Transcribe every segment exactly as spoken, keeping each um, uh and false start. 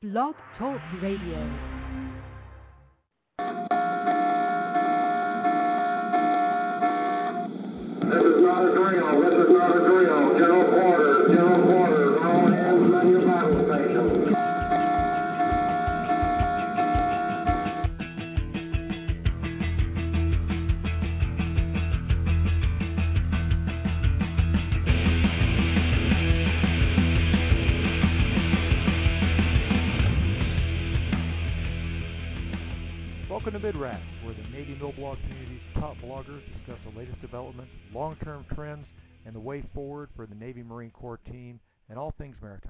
Blog Talk Radio. This is not a drill. This is not a drill. General quarters. General quarters. All hands on your battle stations. Welcome to MidRat, where the Navy Mill Blog community's top bloggers discuss the latest developments, long-term trends, and the way forward for the Navy Marine Corps team and all things maritime.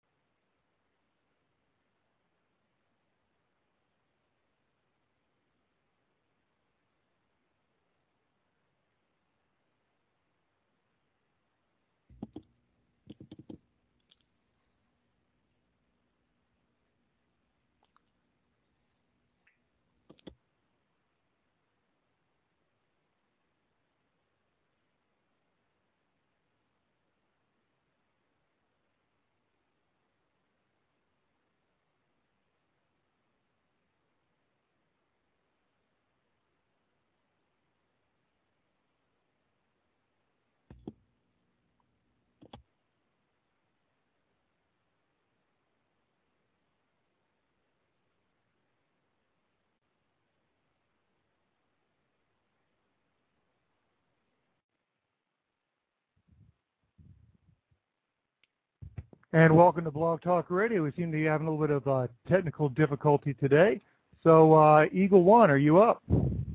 And welcome to Blog Talk Radio. We seem to be having a little bit of uh, technical difficulty today. So, uh, Eagle One, are you up?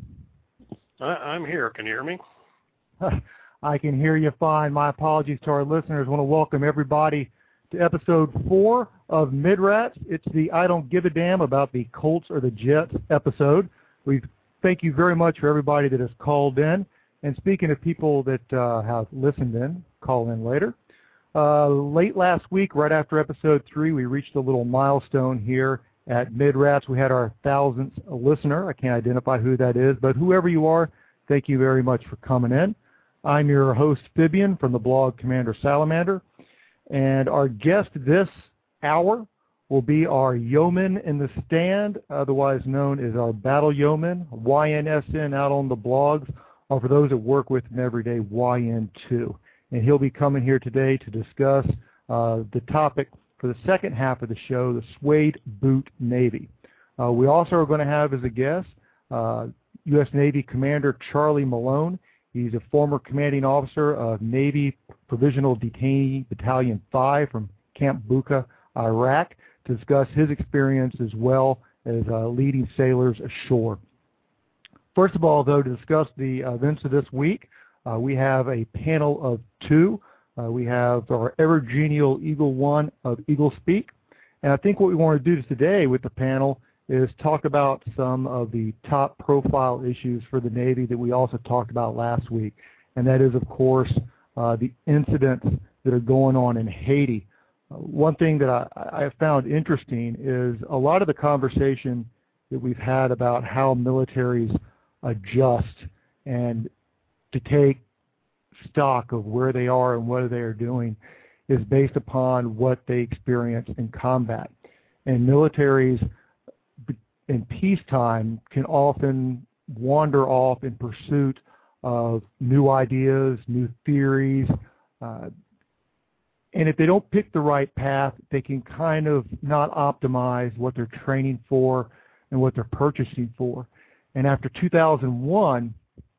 I, I'm here. Can you hear me? I can hear you fine. My apologies to our listeners. I want to welcome everybody to episode four of MidRat. It's the I Don't Give a Damn About the Colts or the Jets episode. We thank you very much for everybody that has called in. And speaking of people that uh, have listened in, call in later. Uh, late last week, right after episode three, we reached a little milestone here at MidRats. We had our thousandth listener. I can't identify who that is, but whoever you are, thank you very much for coming in. I'm your host, Fibian, from the blog Commander Salamander, and our guest this hour will be our Yeoman in the Stand, otherwise known as our Battle Yeoman, Y N S N out on the blogs, or for those that work with him every day, Y N two. And he'll be coming here today to discuss uh, the topic for the second half of the show, the Suede Boot Navy. Uh, we also are going to have as a guest uh, U S Navy Commander Charlie Malone. He's a former commanding officer of Navy Provisional Detainee Battalion five from Camp Bucca, Iraq, to discuss his experience as well as uh, leading sailors ashore. First of all, though, to discuss the events of this week, Uh, we have a panel of two. Uh, we have our ever-genial Eagle One of Eagle Speak. And I think what we want to do today with the panel is talk about some of the top profile issues for the Navy that we also talked about last week. And that is, of course, uh, the incidents that are going on in Haiti. Uh, one thing that I, I have found interesting is a lot of the conversation that we've had about how militaries adjust and to take stock of where they are and what they are doing is based upon what they experience in combat. And militaries in peacetime can often wander off in pursuit of new ideas, new theories, uh, and if they don't pick the right path, they can kind of not optimize what they're training for and what they're purchasing for. And after two thousand one,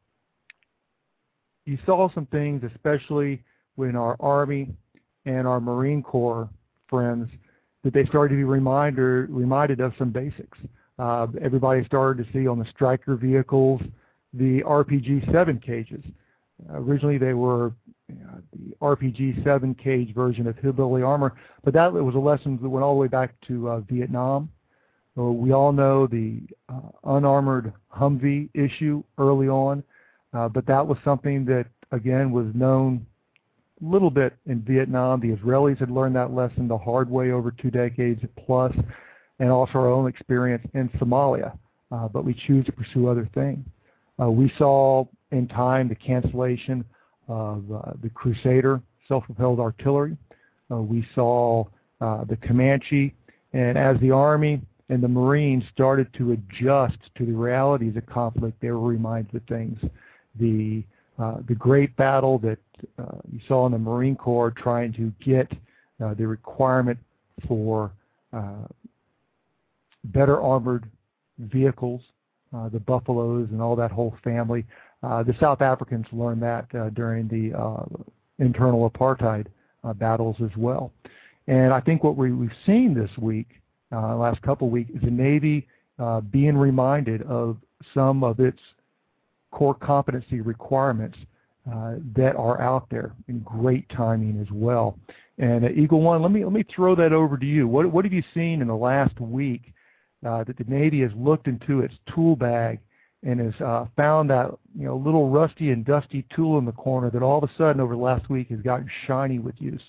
you saw some things, especially when our Army and our Marine Corps friends, that they started to be reminder, reminded of some basics. Uh, everybody started to see on the Stryker vehicles the R P G seven cages. Uh, originally, they were you know, the R P G seven cage version of hillbilly armor, but that was a lesson that went all the way back to uh, Vietnam. So we all know the uh, unarmored Humvee issue early on. Uh, but that was something that, again, was known a little bit in Vietnam. The Israelis had learned that lesson the hard way over two decades plus, and also our own experience in Somalia. Uh, but we choose to pursue other things. Uh, we saw in time the cancellation of uh, the Crusader self-propelled artillery. Uh, we saw uh, the Comanche And as the Army and the Marines started to adjust to the realities of conflict, they were reminded of things. The uh, the great battle that uh, you saw in the Marine Corps trying to get uh, the requirement for uh, better armored vehicles, uh, the Buffaloes and all that whole family. Uh, the South Africans learned that uh, during the uh, internal apartheid uh, battles as well. And I think what we, we've seen this week, uh, last couple of weeks, is the Navy uh, being reminded of some of its core competency requirements uh, that are out there in great timing as well. And uh, Eagle One, let me let me throw that over to you. What what have you seen in the last week uh, that the Navy has looked into its tool bag and has uh, found that you know little rusty and dusty tool in the corner that all of a sudden over the last week has gotten shiny with use?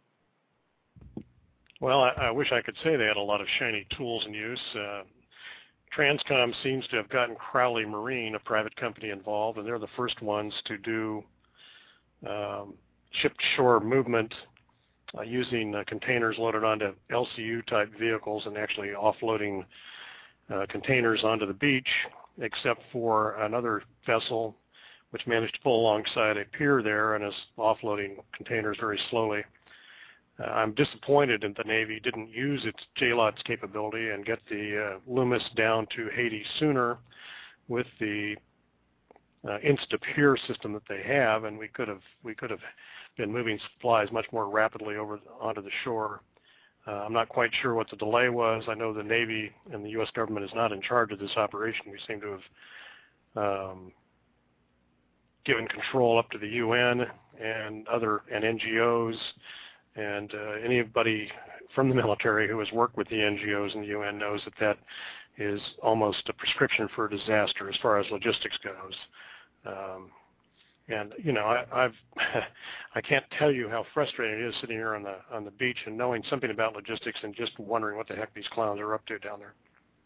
Well, I, I wish I could say they had a lot of shiny tools in use. Uh, Transcom seems to have gotten Crowley Marine, a private company, involved, and they're the first ones to do um, ship-to-shore movement uh, using uh, containers loaded onto L C U-type vehicles and actually offloading uh, containers onto the beach, except for another vessel which managed to pull alongside a pier there and is offloading containers very slowly. Uh, I'm disappointed that the Navy didn't use its J LOTS capability and get the uh, Loomis down to Haiti sooner with the uh, Insta-Pier system that they have, and we could have we could have been moving supplies much more rapidly over onto the shore. Uh, I'm not quite sure what the delay was. I know the Navy and the U S government is not in charge of this operation. We seem to have um, given control up to the U N and other and N G Os. And uh, anybody from the military who has worked with the N G Os and the U N knows that that is almost a prescription for a disaster as far as logistics goes. Um, and you know, I, I've I can't tell you how frustrating it is sitting here on the on the beach and knowing something about logistics and just wondering what the heck these clowns are up to down there.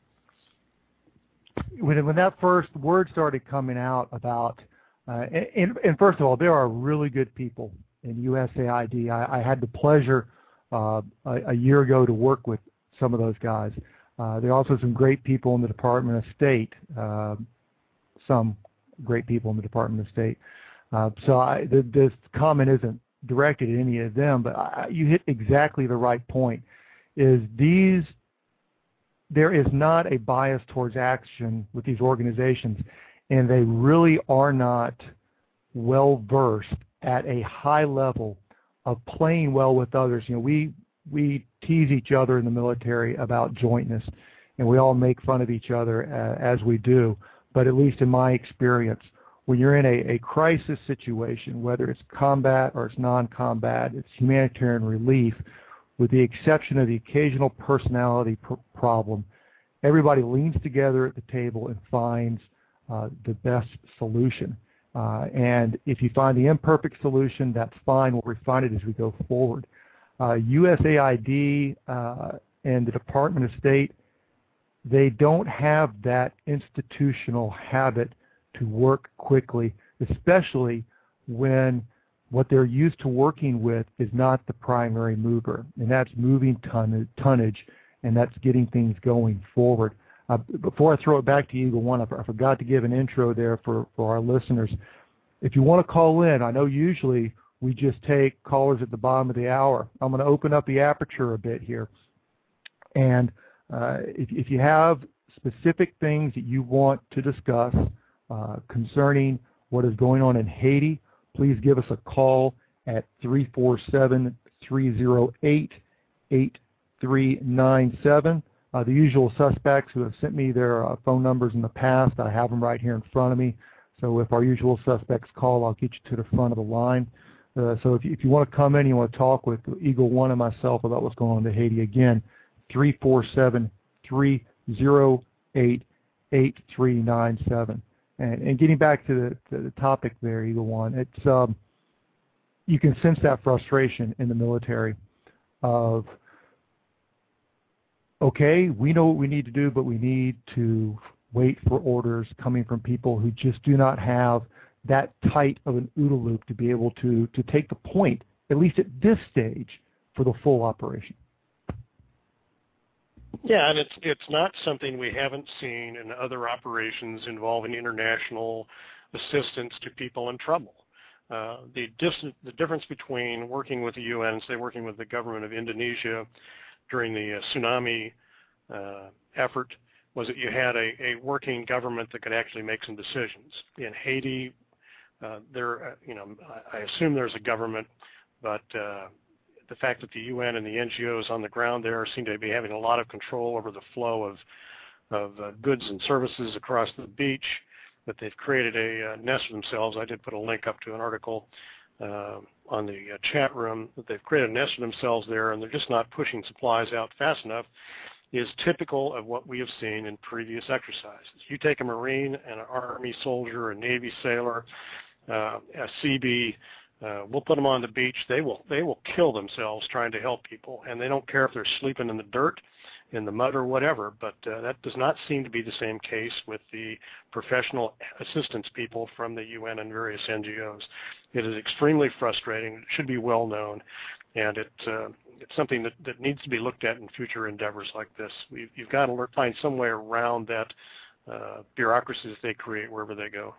When when that first word started coming out about, uh, and, and first of all, there are really good people in U S A I D. I, I had the pleasure uh, a, a year ago to work with some of those guys. Uh, there are also some great people in the Department of State, uh, some great people in the Department of State. Uh, so I, the, this comment isn't directed at any of them, but I, you hit exactly the right point. Is these, there is not a bias towards action with these organizations, and they really are not well versed at a high level of playing well with others. You know, we we tease each other in the military about jointness, and we all make fun of each other uh, as we do. But at least in my experience, when you're in a, a crisis situation, whether it's combat or it's non-combat, it's humanitarian relief, with the exception of the occasional personality pr- problem, everybody leans together at the table and finds uh, the best solution. Uh, and if you find the imperfect solution, that's fine. We'll refine it as we go forward. Uh, U S A I D uh, and the Department of State, they don't have that institutional habit to work quickly, especially when what they're used to working with is not the primary mover, and that's moving ton- tonnage, and that's getting things going forward. Uh, before I throw it back to Eagle One, I, I forgot to give an intro there for, for our listeners. If you want to call in, I know usually we just take callers at the bottom of the hour. I'm going to open up the aperture a bit here. And uh, if, if you have specific things that you want to discuss uh, concerning what is going on in Haiti, please give us a call at three four seven, three zero eight, eight three nine seven. Uh, the usual suspects who have sent me their uh, phone numbers in the past, I have them right here in front of me. So if our usual suspects call, I'll get you to the front of the line. Uh, so if you, if you want to come in, you want to talk with Eagle One and myself about what's going on in Haiti, again, three four seven, three zero eight, eight three nine seven. And, and getting back to the, to the topic there, Eagle One, it's um, you can sense that frustration in the military of, okay, we know what we need to do, but we need to wait for orders coming from people who just do not have that tight of an OODA loop to be able to, to take the point, at least at this stage, for the full operation. Yeah, and it's it's not something we haven't seen in other operations involving international assistance to people in trouble. Uh, the, dis- the difference between working with the U N and, say, working with the government of Indonesia during the uh, tsunami uh, effort was that you had a, a working government that could actually make some decisions. In Haiti, uh, there, uh, you know, I, I assume there's a government, but uh, the fact that the U N and the N G Os on the ground there seem to be having a lot of control over the flow of, of uh, goods and services across the beach, that they've created a uh, nest for themselves. I did put a link up to an article uh, on the uh, chat room that they've created a nest for themselves there, and they're just not pushing supplies out fast enough, is typical of what we have seen in previous exercises. You take a Marine, an Army soldier, a Navy sailor, uh, a Seabee, uh, we'll put them on the beach. They will they will kill themselves trying to help people, and they don't care if they're sleeping in the dirt, in the mud, or whatever. But uh, that does not seem to be the same case with the professional assistance people from the U N and various N G Os. It is extremely frustrating. It should be well known, and it uh, it's something that, that needs to be looked at in future endeavors like this. We've, you've got to find some way around that uh, bureaucracy that they create wherever they go.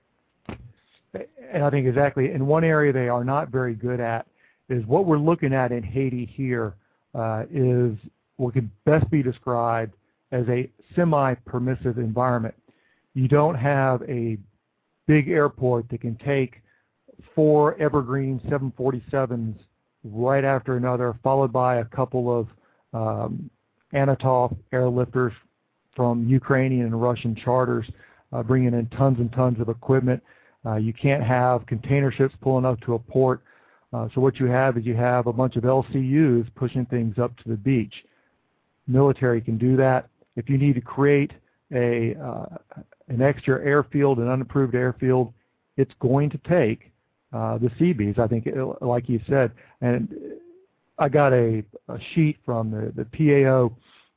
And I think exactly, in one area they are not very good at is what we're looking at in Haiti here uh, is what could best be described as a semi-permissive environment. You don't have a big airport that can take four Evergreen seven forty-sevens right after another, followed by a couple of um, Anatov airlifters from Ukrainian and Russian charters, uh, bringing in tons and tons of equipment. Uh, you can't have container ships pulling up to a port. Uh, so what you have is you have a bunch of L C Us pushing things up to the beach. Military can do that. If you need to create a uh, an extra airfield, an unapproved airfield, it's going to take uh, the Seabees, I think, like you said. And I got a, a sheet from the, the P A O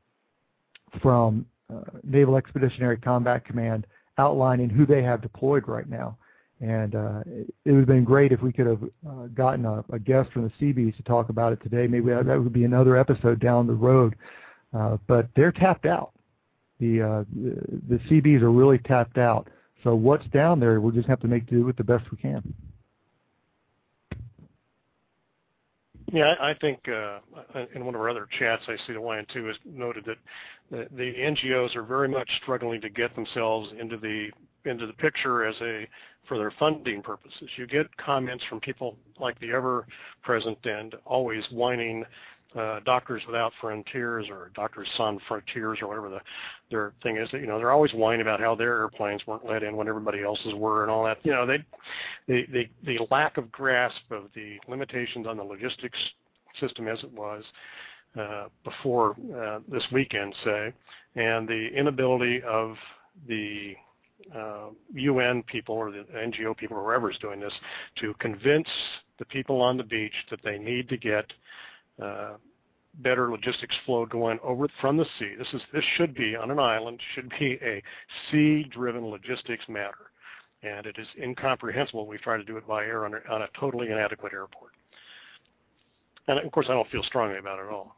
from uh, Naval Expeditionary Combat Command outlining who they have deployed right now. And uh, it, it would have been great if we could have uh, gotten a, a guest from the Seabees to talk about it today. Maybe that, that would be another episode down the road. Uh, but they're tapped out. The, uh, the the Seabees are really tapped out. So what's down there, we'll just have to make do with the best we can. Yeah, I think uh, in one of our other chats, I see the Y N two has noted that the, the N G Os are very much struggling to get themselves into the into the picture as a for their funding purposes. You get comments from people like the ever-present and always whining uh, Doctors Without Frontiers or Doctors Sans Frontiers or whatever the, their thing is. That, you know, they're always whining about how their airplanes weren't let in when everybody else's were and all that. You know, they, they, they, the lack of grasp of the limitations on the logistics system as it was uh, before uh, this weekend, say, and the inability of the uh, U N people or the N G O people or whoever's doing this to convince the people on the beach that they need to get uh, better logistics flow going over from the sea. This is this should be on an island, should be a sea-driven logistics matter, and it is incomprehensible we try to do it by air on a, on a totally inadequate airport. And of course, I don't feel strongly about it at all.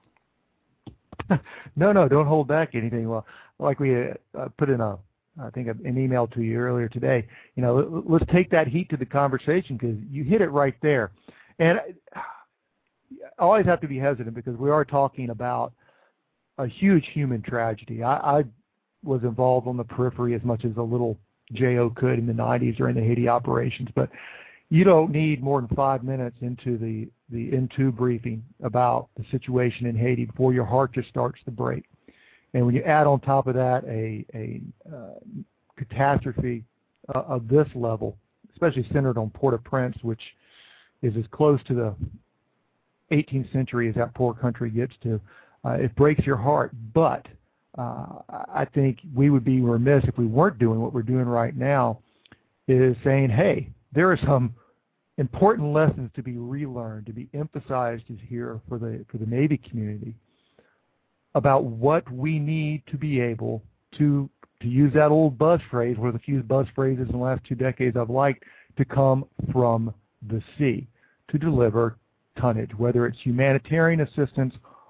no, no, don't hold back anything. Well, like we uh, put in a, I think an email to you earlier today. You know, let's take that heat to the conversation because you hit it right there. And I always have to be hesitant because we are talking about a huge human tragedy. I, I was involved on the periphery as much as a little J O could in the nineties during the Haiti operations, but you don't need more than five minutes into the, the N two briefing about the situation in Haiti before your heart just starts to break. And when you add on top of that a, a uh, catastrophe uh, of this level, especially centered on Port-au-Prince, which is as close to the eighteenth century as that poor country gets to, uh, it breaks your heart. But uh, I think we would be remiss if we weren't doing what we're doing right now, is saying, hey, there are some important lessons to be relearned, to be emphasized here for the for the Navy community about what we need to be able to, to use that old buzz phrase, one of the few buzz phrases in the last two decades I've liked, to come from the sea to deliver tonnage, whether it's humanitarian assistance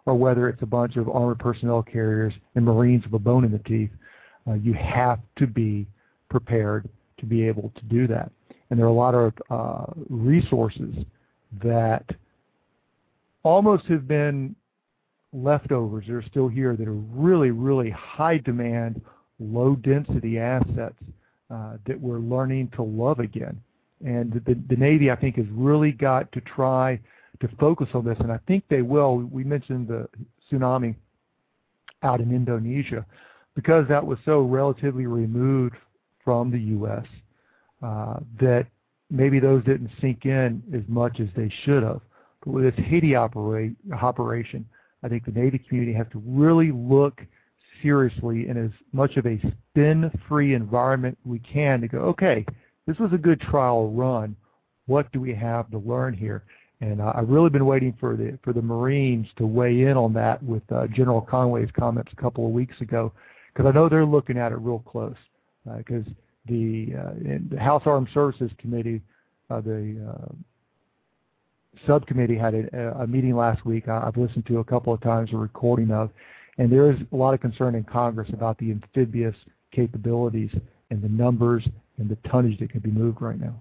or whether it's a bunch of armored personnel carriers and Marines with a bone in the teeth. Uh, you have to be prepared to be able to do that. And there are a lot of uh, resources that almost have been leftovers that are still here that are really, really high demand, low density assets uh, that we're learning to love again. And the, the Navy, I think, has really got to try to focus on this, and I think they will. We mentioned the tsunami out in Indonesia. Because that was so relatively removed from the U S, uh, that maybe those didn't sink in as much as they should have. But with this Haiti operate, operation, I think the Navy community has to really look seriously in as much of a spin-free environment we can to go, okay, this was a good trial run. What do we have to learn here? And uh, I've really been waiting for the for the Marines to weigh in on that with uh, General Conway's comments a couple of weeks ago, because I know they're looking at it real close. Because uh, the, uh, the House Armed Services Committee, uh, the uh, subcommittee had a, a meeting last week. I, I've listened to a couple of times a recording of, and there is a lot of concern in Congress about the amphibious capabilities and the numbers and the tonnage that can be moved right now.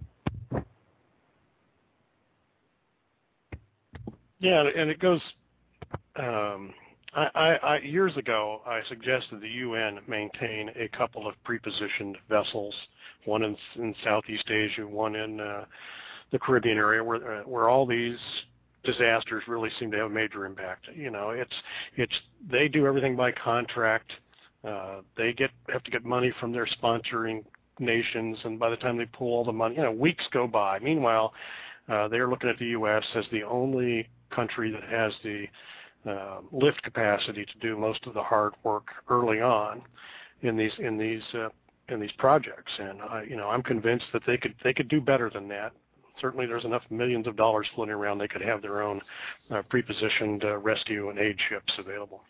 Yeah, and it goes. Um, I, I, I, years ago, I suggested the U N maintain a couple of prepositioned vessels, one in, in Southeast Asia, one in uh, the Caribbean area, where uh, where all these disasters really seem to have a major impact. You know, it's it's they do everything by contract. Uh, they get have to get money from their sponsoring nations, and by the time they pull all the money, you know, weeks go by. Meanwhile, uh, they're looking at the U S as the only country that has the uh, lift capacity to do most of the hard work early on in these in these uh, in these projects. And I, you know, I'm convinced that they could they could do better than that. Certainly, there's enough millions of dollars floating around. They could have their own uh, prepositioned uh, rescue and aid ships available.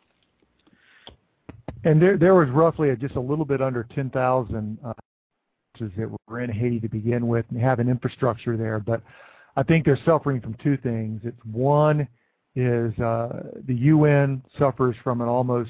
And there, there was roughly a, just a little bit under ten thousand uh, that were in Haiti to begin with, and have an infrastructure there. But I think they're suffering from two things. It's one is uh, the U N suffers from an almost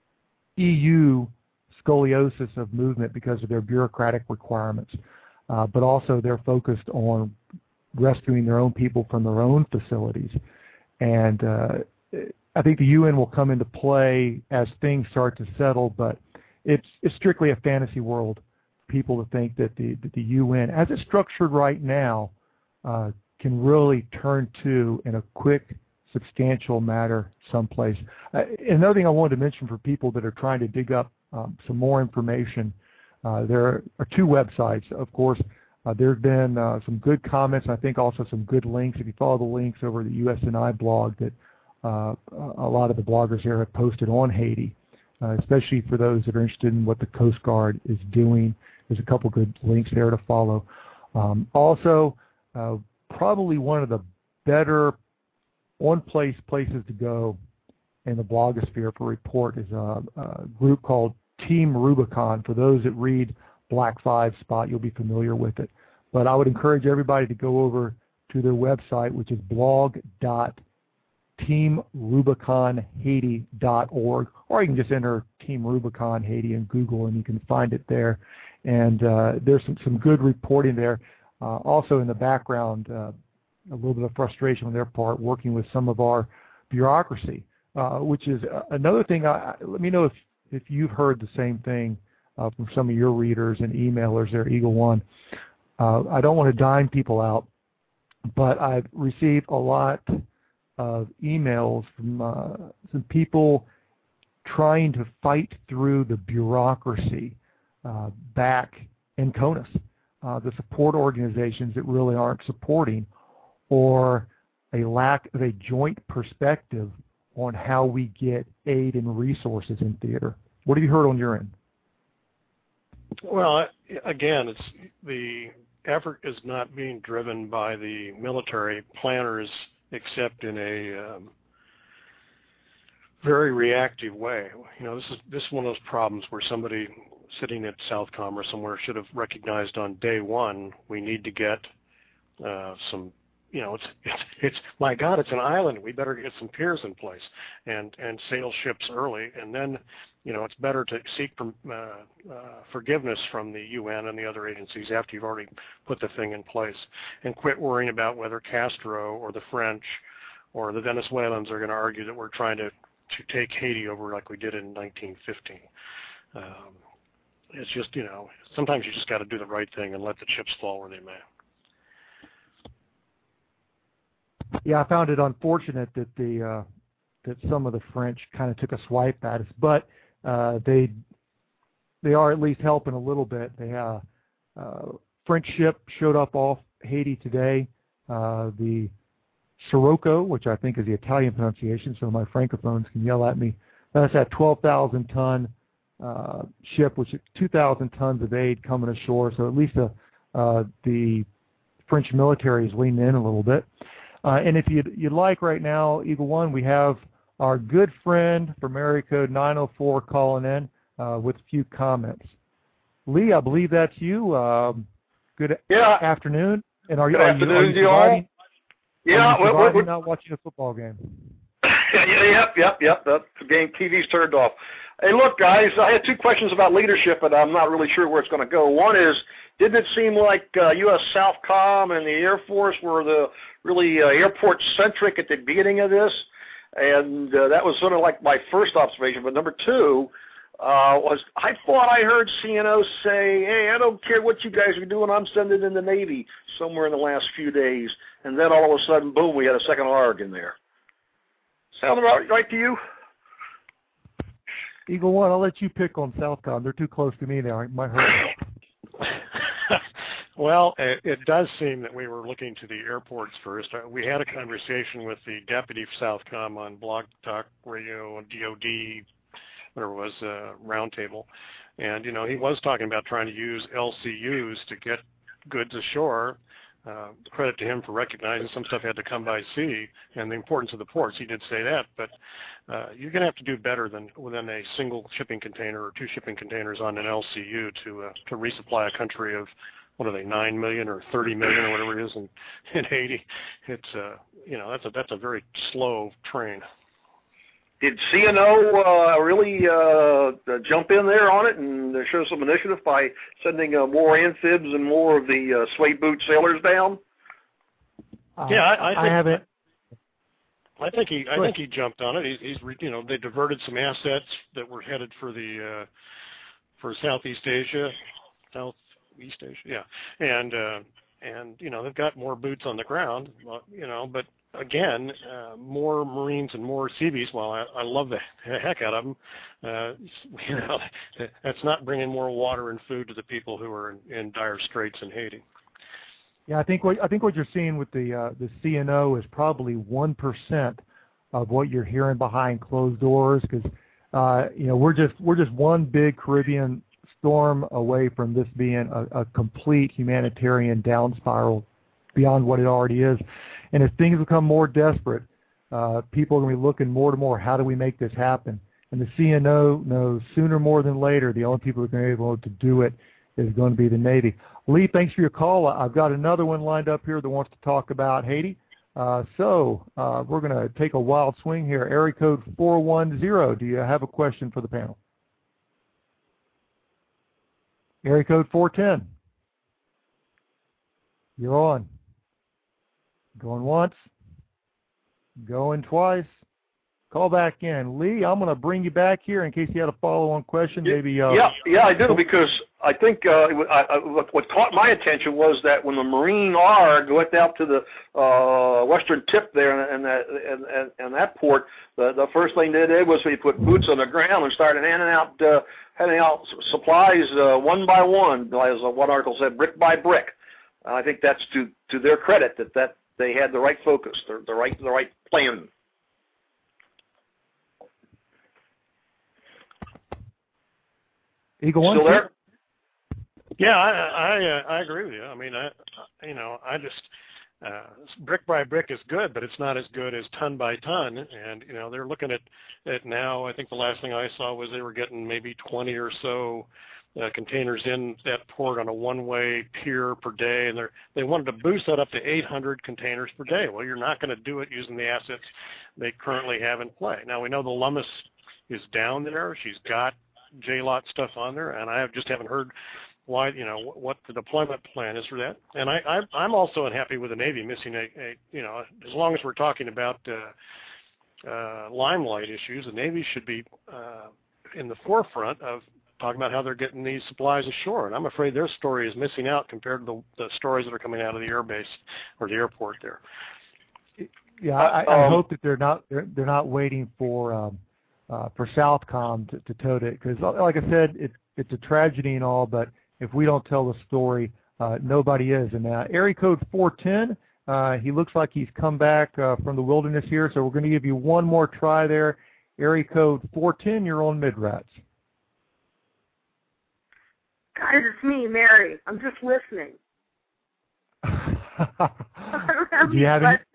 E U scoliosis of movement because of their bureaucratic requirements, uh, but also they're focused on rescuing their own people from their own facilities. And uh, I think the U N will come into play as things start to settle, but it's, it's strictly a fantasy world for people to think that the, that the U N, as it's structured right now, uh, can really turn to in a quick, substantial matter someplace. Uh, another thing I wanted to mention for people that are trying to dig up um, some more information, uh, there are two websites. Of course, uh, there have been uh, some good comments, I think also some good links. If you follow the links over the U S N I blog that uh, a lot of the bloggers there have posted on Haiti, uh, especially for those that are interested in what the Coast Guard is doing. There's a couple good links there to follow. Um, also, uh, probably one of the better on-place places to go in the blogosphere for report is a, a group called Team Rubicon. For those that read Black Five Spot, you'll be familiar with it. But I would encourage everybody to go over to their website, which is blog dot team rubicon haiti dot org, or you can just enter Team Rubicon Haiti in Google and you can find it there. And uh, there's some, some good reporting there. Uh, also in the background, uh, a little bit of frustration on their part working with some of our bureaucracy, uh, which is another thing. I, let me know if, if you've heard the same thing uh, from some of your readers and emailers there, Eagle One. Uh, I don't want to dime people out, but I've received a lot of emails from uh, some people trying to fight through the bureaucracy uh, back in CONUS. Uh, the support organizations that really aren't supporting, or a lack of a joint perspective on how we get aid and resources in theater. What have you heard on your end? Well, again, it's the effort is not being driven by the military planners, except in a um, very reactive way. You know, this is this is one of those problems where somebody sitting at Southcom or somewhere should have recognized on day one we need to get uh, some you know, it's, it's, it's, my God, it's an island. We better get some piers in place and, and sail ships early. And then, you know, it's better to seek from, uh, uh, forgiveness from the U N and the other agencies after you've already put the thing in place, and quit worrying about whether Castro or the French or the Venezuelans are going to argue that we're trying to, to take Haiti over like we did in nineteen fifteen. Um, it's just, you know, sometimes you just got to do the right thing and let the chips fall where they may. Yeah, I found it unfortunate that the uh, that some of the French kind of took a swipe at us, but uh, they they are at least helping a little bit. They uh, uh, French ship showed up off Haiti today. Uh, the Sirocco, which I think is the Italian pronunciation, so my francophones can yell at me. That's that twelve thousand ton uh, ship, which is two thousand tons of aid coming ashore. So at least uh, uh, the French military is leaning in a little bit. Uh, and if you'd, you'd like right now, Eagle One, we have our good friend from area code nine oh four calling in uh, with a few comments. Lee, I believe that's you. Um, good yeah. afternoon. And are, good are afternoon, you, are you surviving? Yeah, are you we're, we're not watching a football game. yep, yep, yep. The game T V's turned off. Hey, look, guys, I had two questions about leadership, but I'm not really sure where it's going to go. One is, didn't it seem like uh, U S Southcom and the Air Force were the really uh, airport-centric at the beginning of this? And uh, that was sort of like my first observation. But number two uh, was I thought I heard C N O say, hey, I don't care what you guys are doing, I'm sending in the Navy somewhere in the last few days. And then all of a sudden, boom, we had a second A R G in there. Sound about right to you? Eagle One, I'll let you pick on Southcom. They're too close to me now. It might hurt. Well, it, it does seem that we were looking to the airports first. We had a conversation with the deputy for Southcom on Blog Talk Radio and D O D, whatever it was, uh, roundtable. And, you know, he was talking about trying to use L C Us to get goods ashore. Uh, credit to him for recognizing some stuff had to come by sea and the importance of the ports. He did say that, but uh, you're going to have to do better than within a single shipping container or two shipping containers on an L C U to uh, to resupply a country of, what are they, nine million or thirty million or whatever it is in, in Haiti. It's uh, you know that's a that's a very slow train. Did C N O uh, really uh, jump in there on it and show some initiative by sending uh, more amphibs and more of the uh, suede boot sailors down? Uh, yeah, I, I, think, I haven't. I think he I think he jumped on it. He's, he's you know they diverted some assets that were headed for the uh, for Southeast Asia, Southeast Asia, yeah, and uh, and you know they've got more boots on the ground, you know, but. Again, uh, more Marines and more Seabees. Well, I, I love the heck out of them. Uh, you know, that's not bringing more water and food to the people who are in, in dire straits in Haiti. Yeah, I think what I think what you're seeing with the uh, the C N O is probably one percent of what you're hearing behind closed doors, because uh, you know we're just we're just one big Caribbean storm away from this being a, a complete humanitarian down spiral beyond what it already is. And as things become more desperate, uh, people are going to be looking more to more, how do we make this happen? And the C N O knows sooner more than later the only people who are going to be able to do it is going to be the Navy. Lee, thanks for your call. I've got another one lined up here that wants to talk about Haiti. Uh, so uh, we're going to take a wild swing here. Area code four one zero, do you have a question for the panel? Area code four ten. You're on. Going once, going twice. Call back in. Lee, I'm going to bring you back here in case you had a follow-on question. Maybe. Uh, yeah, yeah, I do, because I think uh, I, I, what, what caught my attention was that when the Marine A R G went out to the uh, western tip there and that and, and, and that port, the, the first thing they did was they put boots on the ground and started handing out uh, handing out supplies uh, one by one, as one article said, brick by brick. And I think that's to to their credit that that. They had the right focus, the, the right the right plan. Eagle One, still there? Yeah, I I, uh, I agree with you. I mean, I you know I just uh, brick by brick is good, but it's not as good as ton by ton. And you know they're looking at it now. I think the last thing I saw was they were getting maybe twenty or so uh, containers in that port on a one-way pier per day, and they wanted to boost that up to eight hundred containers per day. Well, you're not going to do it using the assets they currently have in play. Now, we know the Lummus is down there. She's got J-lot stuff on there, and I just haven't heard why, you know, what the deployment plan is for that. And I, I, I'm also unhappy with the Navy missing a, a, you know, as long as we're talking about uh, uh, limelight issues, the Navy should be uh, in the forefront of talking about how they're getting these supplies ashore. And I'm afraid their story is missing out compared to the, the stories that are coming out of the air base or the airport there. Yeah, I, I hope that they're not they're, they're not waiting for um, uh, for Southcom to, to tote it, because, like I said, it, it's a tragedy and all, but if we don't tell the story, uh, nobody is. And uh, area code four ten, uh, he looks like he's come back uh, from the wilderness here, so we're going to give you one more try there. Area code four ten, you're on Mid-Rats. Guys, it's me, Mary. I'm just listening. I don't have Do you have any?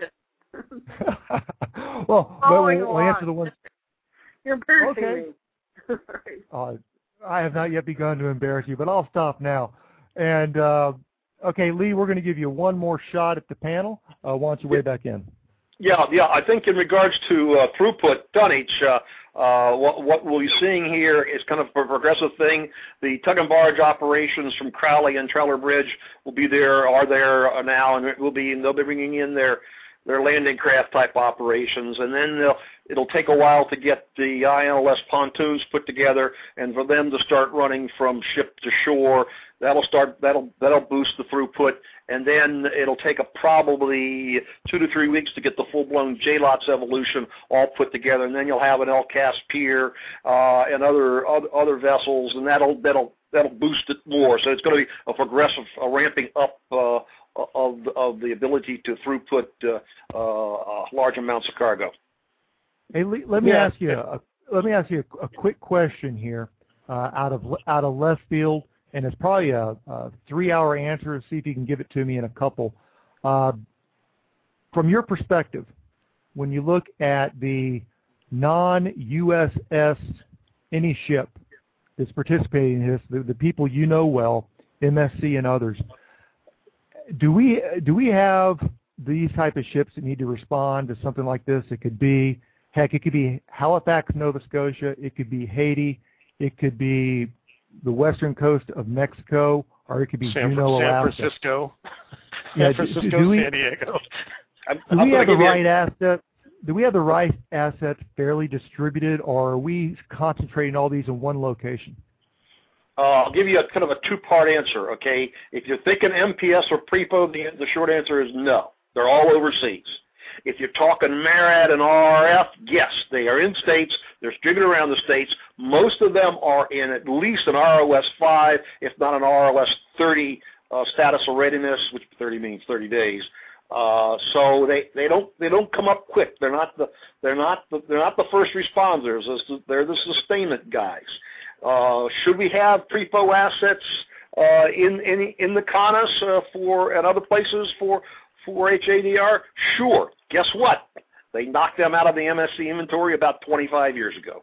well, oh, we'll, we'll answer the ones. You're embarrassing okay. me. uh, I have not yet begun to embarrass you, but I'll stop now. And, uh, okay, Lee, we're going to give you one more shot at the panel. Uh, why don't you weigh back in? Yeah, yeah. I think in regards to uh, throughput tonnage, uh, uh, what, what we'll be seeing here is kind of a progressive thing. The tug and barge operations from Crowley and Trailer Bridge will be there, are there now, and it will be, and they'll be bringing in their their landing craft type operations, and then they'll, it'll take a while to get the I N L S pontoons put together, and for them to start running from ship to shore. That'll start. That'll that'll boost the throughput, and then it'll take a probably two to three weeks to get the full-blown J-lots evolution all put together, and then you'll have an L C A S pier uh, and other, other other vessels, and that'll that'll that'll boost it more. So it's going to be a progressive a ramping up uh, of of the ability to throughput uh, uh, large amounts of cargo. Hey, Lee, let me Yeah. ask you. A, let me ask you a, a quick question here, uh, out of out of left field. And it's probably a, a three-hour answer. See if you can give it to me in a couple. Uh, from your perspective, when you look at the non-U S S any ship that's participating in this, the, the people you know well, M S C and others, do we do we have these type of ships that need to respond to something like this? It could be, heck, it could be Halifax, Nova Scotia. It could be Haiti. It could be the western coast of Mexico, or it could be San, Juneau, San Alaska. Francisco, Yeah, San Francisco, do, do we, San Diego. I'm, do I'm we gonna have the give you a- right assets? Do we have the right assets fairly distributed, or are we concentrating all these in one location? Uh, I'll give you a kind of a two-part answer, okay? If you're thinking M P S or Prepo, the, the short answer is no. They're all overseas. If you're talking MARAD and R R F, yes, they are in states. They're distributed around the states. Most of them are in at least an R O S five, if not an R O S thirty uh, status of readiness, which thirty means thirty days. Uh, so they, they don't they don't come up quick. They're not the they're not the, they're not the first responders. They're the sustainment guys. Uh, should we have Prepo assets uh, in in in the C O N U S uh, for and other places for for H A D R? Sure. Guess what? They knocked them out of the M S C inventory about twenty-five years ago.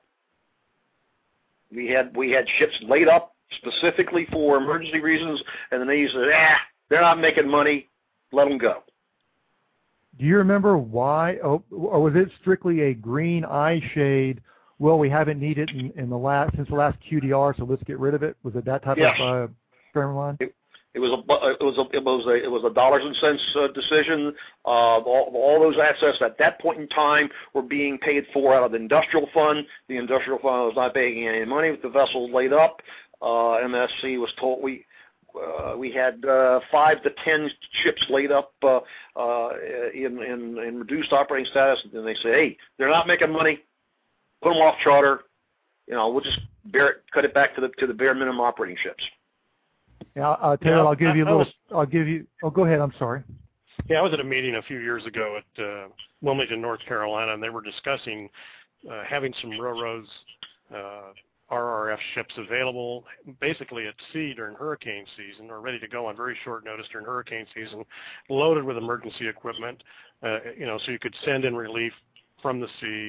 We had we had ships laid up specifically for emergency reasons, and the Navy said, ah, they're not making money, let them go. Do you remember why, oh, or was it strictly a green eye shade? Well, we haven't needed it in, in the last since the last Q D R, so let's get rid of it. Was it that type Yes. of uh, frame of mind? It, It was a it was a it was a it was a dollars and cents uh, decision. Uh, all, all those assets at that point in time were being paid for out of the industrial fund. The industrial fund was not paying any money with the vessels laid up. Uh, M S C was told we uh, we had uh, five to ten ships laid up uh, uh, in, in in reduced operating status, and they say, hey, they're not making money. Put them off charter. You know, we'll just bear it, cut it back to the to the bare minimum operating ships. Yeah, I'll, I'll tell Yeah, you. I'll give you a I- I little. was- I'll give you. Oh, go ahead. I'm sorry. Yeah, I was at a meeting a few years ago at uh, Wilmington, North Carolina, and they were discussing uh, having some railroads, uh, R R F ships available basically at sea during hurricane season, or ready to go on very short notice during hurricane season, loaded with emergency equipment, uh, you know, so you could send in relief from the sea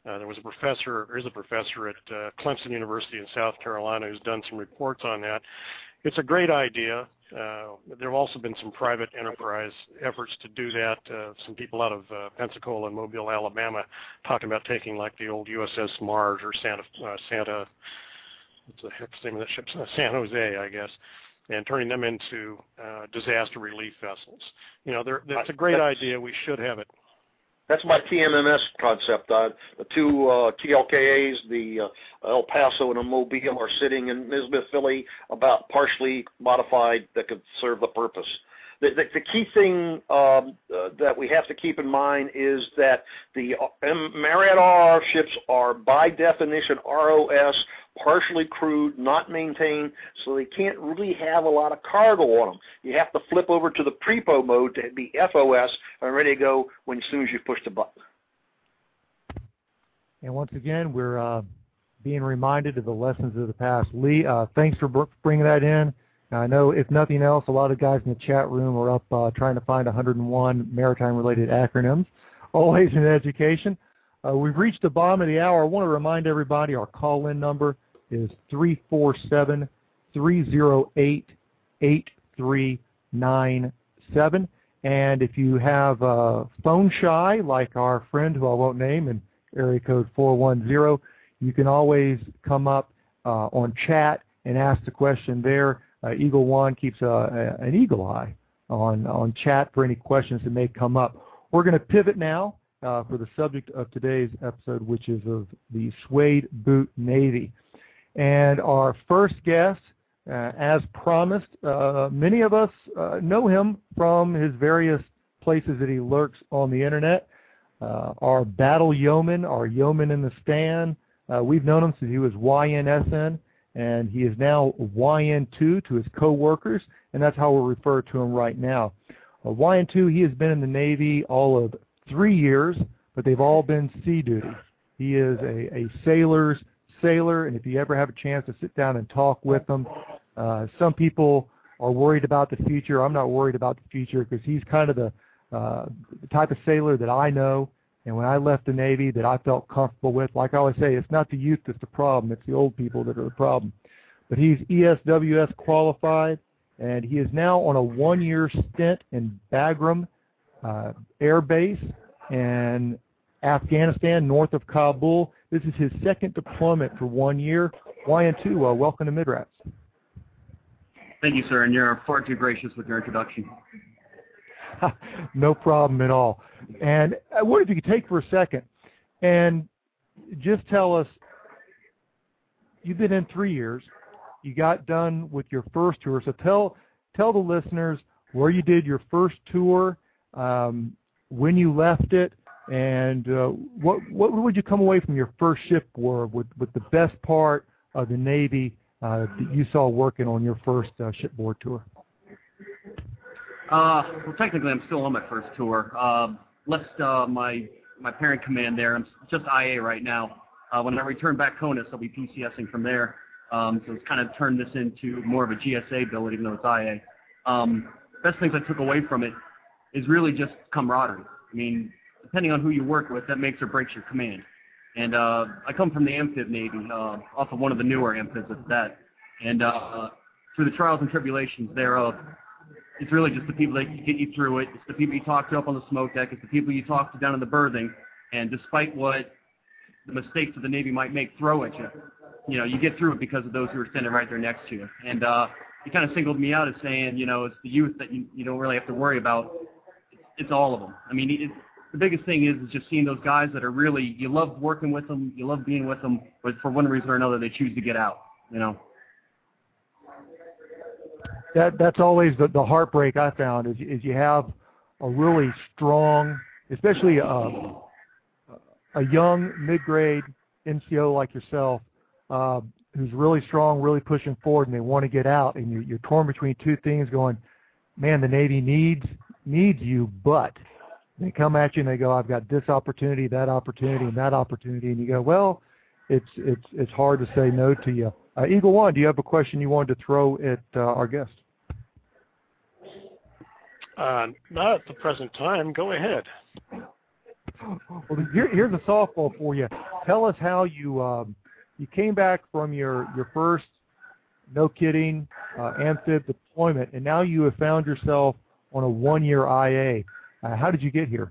Uh, there was a professor, or is a professor at uh, Clemson University in South Carolina who's done some reports on that. It's a great idea. Uh, there have also been some private enterprise efforts to do that. Uh, some people out of uh, Pensacola and Mobile, Alabama, talking about taking like the old U S S Mars or Santa, uh, Santa, what's the heck's the name of that ship? San Jose, I guess, and turning them into uh, disaster relief vessels. You know, that's a great idea. We should have it. That's my T M M S concept. Uh, the two uh, T L K As, the uh, El Paso and the Mobile, are sitting in Nisbet, Philly, about partially modified that could serve the purpose. The, the, the key thing um, uh, that we have to keep in mind is that the uh, Marriott R R ships are by definition R O S, partially crewed, not maintained, so they can't really have a lot of cargo on them. You have to flip over to the prepo mode to be F O S and ready to go when as soon as you push the button. And once again, we're uh, being reminded of the lessons of the past. Lee, uh, thanks for br- bringing that in. I know, if nothing else, a lot of guys in the chat room are up uh, trying to find one hundred one maritime-related acronyms, always in education. Uh, we've reached the bottom of the hour. I want to remind everybody our call-in number is three four seven, three zero eight, eight three nine seven. And if you have uh, phone shy, like our friend who I won't name, in area code four one zero, you can always come up uh, on chat and ask the question there. Uh, Eagle One keeps a, a, an eagle eye on, on chat for any questions that may come up. We're going to pivot now uh, for the subject of today's episode, which is of the Suede Boot Navy. And our first guest, uh, as promised, uh, many of us uh, know him from his various places that he lurks on the internet. Uh, our battle yeoman, our yeoman in the stand, uh, we've known him since he was Y N S N. And he is now Y N two to his co-workers, and that's how we'll refer to him right now. Uh, Y N two, he has been in the Navy all of three years, but they've all been sea duty. He is a, a sailor's sailor, and if you ever have a chance to sit down and talk with him, uh, some people are worried about the future. I'm not worried about the future because he's kind of the, uh, the type of sailor that I know. And when I left the Navy that I felt comfortable with, like I always say, it's not the youth that's the problem, it's the old people that are the problem. But he's E S W S qualified, and he is now on a one-year stint in Bagram uh, Air Base in Afghanistan, north of Kabul. This is his second deployment for one year. Y N two, uh, welcome to MidRats. Thank you, sir, and you're far too gracious with your introduction. No problem at all. And I wonder if you could take for a second and just tell us, you've been in three years, you got done with your first tour, so tell tell the listeners where you did your first tour, um, when you left it, and uh, what what would you come away from your first shipboard with, with the best part of the Navy uh, that you saw working on your first uh, shipboard tour? Uh, well, technically, I'm still on my first tour. Uh, left uh, my my parent command there. I'm just I A right now. Uh, when I return back CONUS, I'll be PCSing from there. Um, so it's kind of turned this into more of a G S A build, even though it's I A. Um, best things I took away from it is really just camaraderie. I mean, depending on who you work with, that makes or breaks your command. And uh, I come from the Amphib Navy, uh, off of one of the newer Amphibs at that. And uh, through the trials and tribulations thereof, it's really just the people that get you through it. It's the people you talk to up on the smoke deck. It's the people you talk to down in the berthing. And despite what the mistakes of the Navy might make throw at you, you know, you get through it because of those who are standing right there next to you. And uh, he kind of singled me out as saying, you know, it's the youth that you, you don't really have to worry about. It's, it's all of them. I mean, it, the biggest thing is, is just seeing those guys that are really, you love working with them, you love being with them, but for one reason or another, they choose to get out, you know. That that's always the, the heartbreak I found is, is you have a really strong, especially a, a young mid-grade N C O like yourself, uh, who's really strong, really pushing forward, and they want to get out, and you're, you're torn between two things going, man, the Navy needs needs you, but they come at you and they go, I've got this opportunity, that opportunity, and that opportunity, and you go, well, it's it's it's hard to say no to you. Uh, Eagle One, do you have a question you wanted to throw at uh, our guest? Uh, not at the present time. Go ahead. Well, here, here's a softball for you. tell us how you um, you came back from your, your first, no kidding, uh, amphib deployment, and now you have found yourself on a one-year I A. Uh, how did you get here?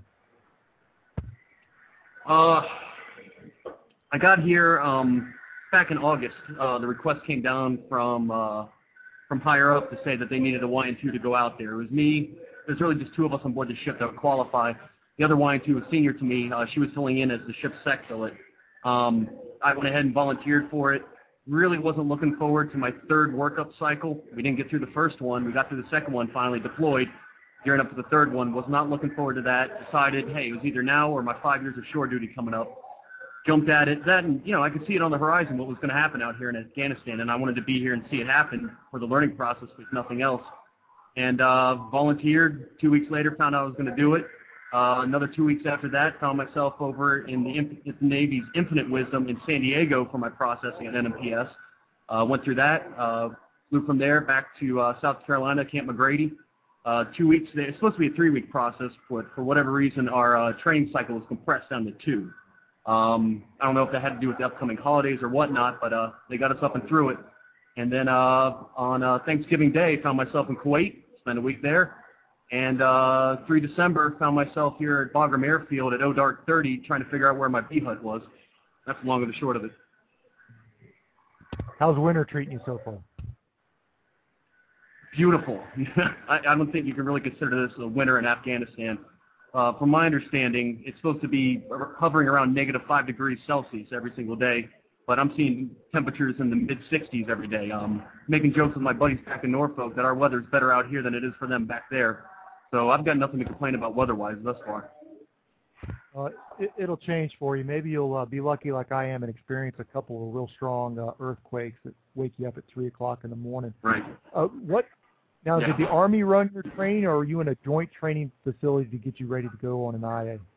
Uh, I got here um, back in August. Uh, the request came down from uh, from higher up to say that they needed a Y N two to go out there. It was me. There's really just two of us on board the ship that would qualify. The other Y N two was senior to me. Uh, she was filling in as the ship's sec billet. Um, I went ahead and volunteered for it. Really wasn't looking forward to my third workup cycle. We didn't get through the first one. We got through the second one, finally deployed. Gearing up for the third one. Was not looking forward to that. Decided, hey, it was either now or my five years of shore duty coming up. Jumped at it. Then, you know, I could see it on the horizon what was going to happen out here in Afghanistan, and I wanted to be here and see it happen for the learning process, if nothing else. And uh, volunteered. Two weeks later, found out I was going to do it. Uh, another two weeks after that, found myself over in the, in the Navy's Infinite Wisdom in San Diego for my processing at N M P S. Uh, went through that. Uh, flew from there back to uh, South Carolina, Camp McGrady. Uh, two weeks. It's supposed to be a three-week process, but for whatever reason, our uh, training cycle was compressed down to two. Um, I don't know if that had to do with the upcoming holidays or whatnot, but uh, they got us up and through it. And then uh, on uh, Thanksgiving Day, found myself in Kuwait, spent a week there. And uh, through December, found myself here at Bagram Airfield at O Dark thirty, trying to figure out where my B H U D was. That's the long and the short of it. How's winter treating you so far? Beautiful. I, I don't think you can really consider this a winter in Afghanistan. Uh, from my understanding, it's supposed to be hovering around negative five degrees Celsius every single day, but I'm seeing temperatures in the mid sixties every day. Um, making jokes with my buddies back in Norfolk that our weather's better out here than it is for them back there. So I've got nothing to complain about weather-wise thus far. Uh, it, it'll change for you. Maybe you'll uh, be lucky like I am and experience a couple of real strong uh, earthquakes that wake you up at three o'clock in the morning. Right. Uh, what? Now, Yeah. did the Army run your training, or are you in a joint training facility to get you ready to go on an I A?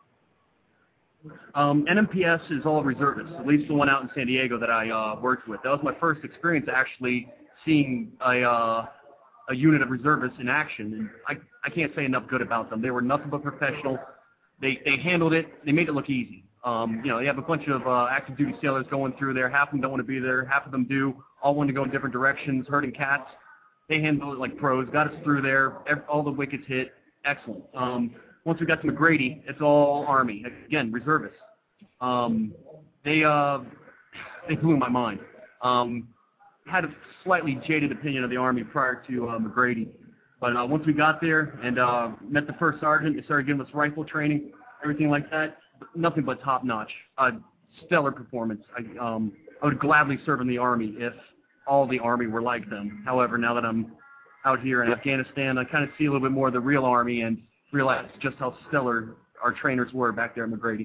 Um, N M P S is all reservists, at least the one out in San Diego that I uh, worked with. That was my first experience actually seeing a, uh, a unit of reservists in action, and I, I can't say enough good about them. They were nothing but professional. They, they handled it. They made it look easy. Um, you know, they have a bunch of uh, active duty sailors going through there. Half of them don't want to be there. Half of them do. All want to go in different directions, herding cats. They handled it like pros, got us through there, every, all the wickets hit. Excellent. Um, once we got to McGrady, it's all Army. Again, reservists. Um, they, uh, they blew my mind. Um, had a slightly jaded opinion of the Army prior to uh, McGrady. But uh, once we got there and uh, met the first sergeant, they started giving us rifle training, everything like that. Nothing but top-notch. Uh, stellar performance. I, um, I would gladly serve in the Army if all the Army were like them. However, now that I'm out here in Afghanistan, I kind of see a little bit more of the real Army and realize just how stellar our trainers were back there at McGrady.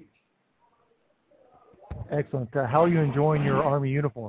Excellent. Uh, how are you enjoying your Army uniform?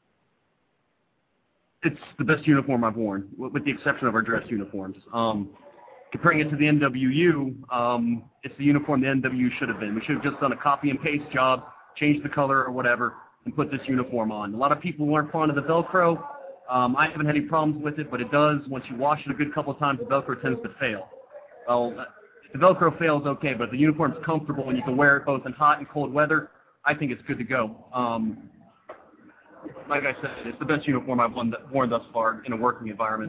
It's the best uniform I've worn, with the exception of our dress uniforms. Um, comparing it to the N W U, um, it's the uniform the N W U should have been. We should have just done a copy and paste job, changed the color or whatever, and put this uniform on. A lot of people weren't fond of the Velcro. Um, I haven't had any problems with it, but it does. Once you wash it a good couple of times, the Velcro tends to fail. Well, if the Velcro fails, okay, but if the uniform's comfortable and you can wear it both in hot and cold weather, I think it's good to go. Um, like I said, it's the best uniform I've worn, worn thus far in a working environment.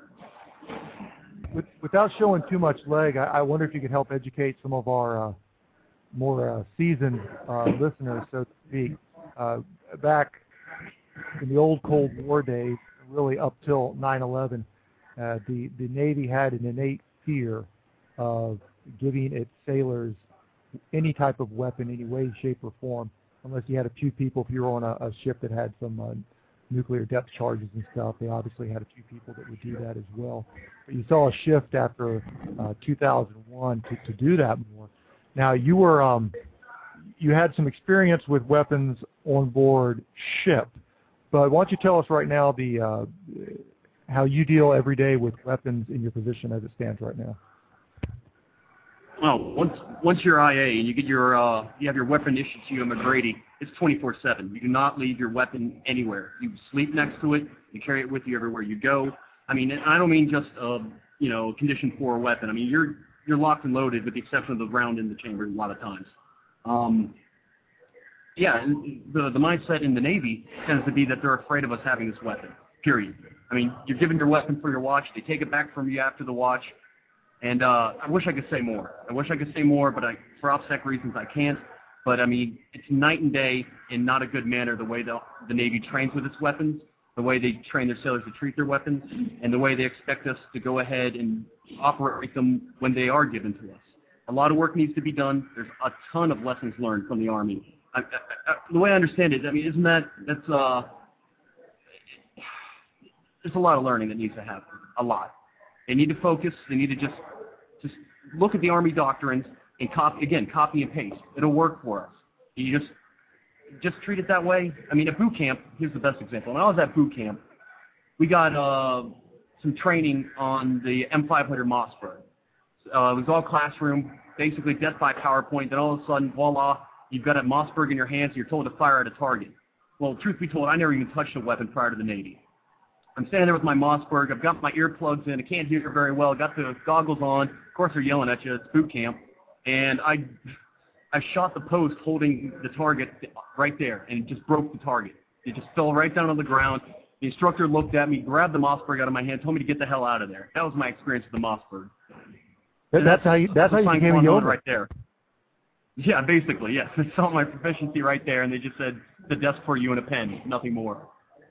With, without showing too much leg, I, I wonder if you could help educate some of our uh, more uh, seasoned uh, listeners, so to speak. Uh, back in the old Cold War days, really up till nine eleven, uh, the, the Navy had an innate fear of giving its sailors any type of weapon, any way, shape, or form, unless you had a few people. If you were on a, a ship that had some uh, nuclear depth charges and stuff, they obviously had a few people that would do that as well. But you saw a shift after uh, two thousand one to, to do that more. Now, you were um, you had some experience with weapons on board ship, but why don't you tell us right now the uh, how you deal every day with weapons in your position as it stands right now? Well, once once you're I A and you get your uh, you have your weapon issued to you at McGrady, it's twenty-four seven. You do not leave your weapon anywhere. You sleep next to it. You carry it with you everywhere you go. I mean, I don't mean just a you know condition four weapon. I mean you're you're locked and loaded with the exception of the round in the chamber a lot of times. Um, yeah, the the mindset in the Navy tends to be that they're afraid of us having this weapon, period. I mean, you're given your weapon for your watch. They take it back from you after the watch. And uh, I wish I could say more. I wish I could say more, but I, for OPSEC reasons, I can't. But, I mean, it's night and day in not a good manner the way the, the Navy trains with its weapons, the way they train their sailors to treat their weapons, and the way they expect us to go ahead and operate them when they are given to us. A lot of work needs to be done. There's a ton of lessons learned from the Army. I, I, I, the way I understand it, I mean, isn't that, that's, uh, there's a lot of learning that needs to happen, a lot. They need to focus. They need to just, just look at the Army doctrines and copy, again, copy and paste. It'll work for us. You just, just treat it that way. I mean, at boot camp, here's the best example. When I was at boot camp, we got uh, some training on the M five hundred Mossberg. Uh, it was all classroom, basically death by PowerPoint. Then all of a sudden, voila, you've got a Mossberg in your hands and you're told to fire at a target. Well, truth be told, I never even touched a weapon prior to the Navy. I'm standing there with my Mossberg. I've got my earplugs in. I can't hear very well. Got the goggles on. Of course, they're yelling at you. It's boot camp. And I I shot the post holding the target right there, and it just broke the target. It just fell right down on the ground. The instructor looked at me, grabbed the Mossberg out of my hand, told me to get the hell out of there. That was my experience with the Mossberg. That's, that's how you, that's how you became a yeoman. Right there. Yeah, basically, yes. They saw my proficiency right there, and they just said, the desk for you and a pen, nothing more.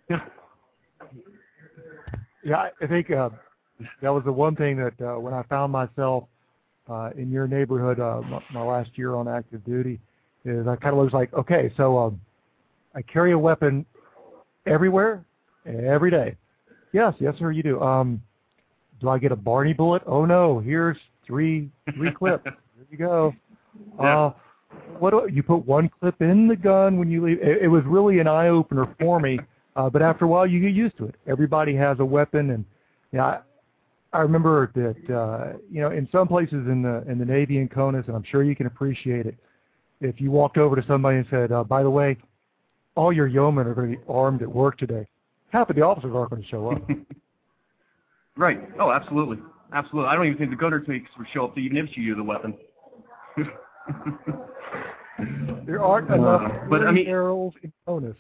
Yeah, I think uh, that was the one thing that uh, when I found myself uh, in your neighborhood uh, my, my last year on active duty, is I kind of was like, okay, so um, I carry a weapon everywhere, every day. Yes, yes, sir, you do. Um, do I get a Barney bullet? Oh no, here's three three clips. There you go. Yeah. Uh, what do, you put one clip in the gun when you leave? It, it was really an eye opener for me. Uh, but after a while, you get used to it. Everybody has a weapon, and you know, I, I remember that uh, you know in some places in the in the Navy and CONUS, and I'm sure you can appreciate it. If you walked over to somebody and said, uh, "By the way, all your yeomen are going to be armed at work today," half of the officers aren't going to show up. Right. Oh, absolutely, absolutely. I don't even think the gunner takes would show up to even issue you the weapon. There aren't enough uh, but I mean, arrows in CONUS.